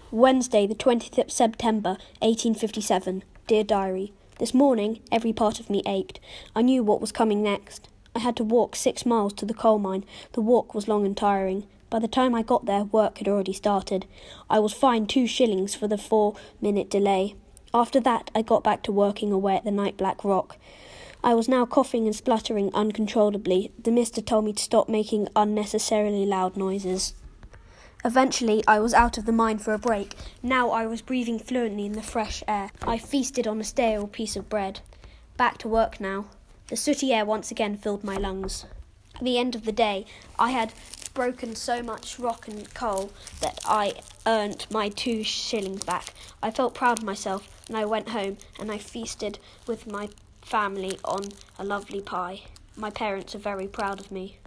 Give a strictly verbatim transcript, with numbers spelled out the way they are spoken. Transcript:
Wednesday, the twentieth of September, eighteen fifty-seven. Dear Diary, this morning every part of me ached. I knew what was coming next. I had to walk six miles to the coal mine. The walk was long and tiring. By the time I got there, work had already started. I was fined two shillings for the four-minute delay. After that, I got back to working away at the Night Black Rock. I was now coughing and spluttering uncontrollably. The mister told me to stop making unnecessarily loud noises. Eventually, I was out of the mine for a break. Now I was breathing fluently in the fresh air. I feasted on a stale piece of bread. Back to work now. The sooty air once again filled my lungs. At the end of the day, I had broken so much rock and coal that I earned my two shillings back. I felt proud of myself, and I went home and I feasted with my family on a lovely pie. My parents are very proud of me.